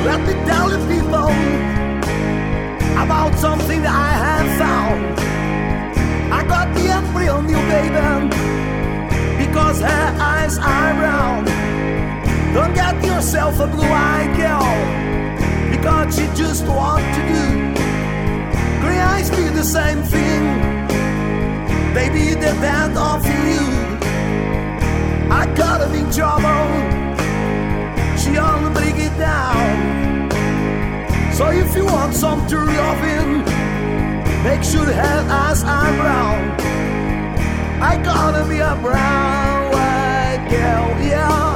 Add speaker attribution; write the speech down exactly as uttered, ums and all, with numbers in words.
Speaker 1: Let me tell you people about something that I have found. I got the embryo new baby because her eyes are brown. Don't get yourself a blue-eyed girl because she just wants to do. Green eyes be the same thing. They be the band of you. I got a big trouble. She only break it down. So if you want some true loving, make sure her eyes are brown. I gotta be a brown white girl, yeah.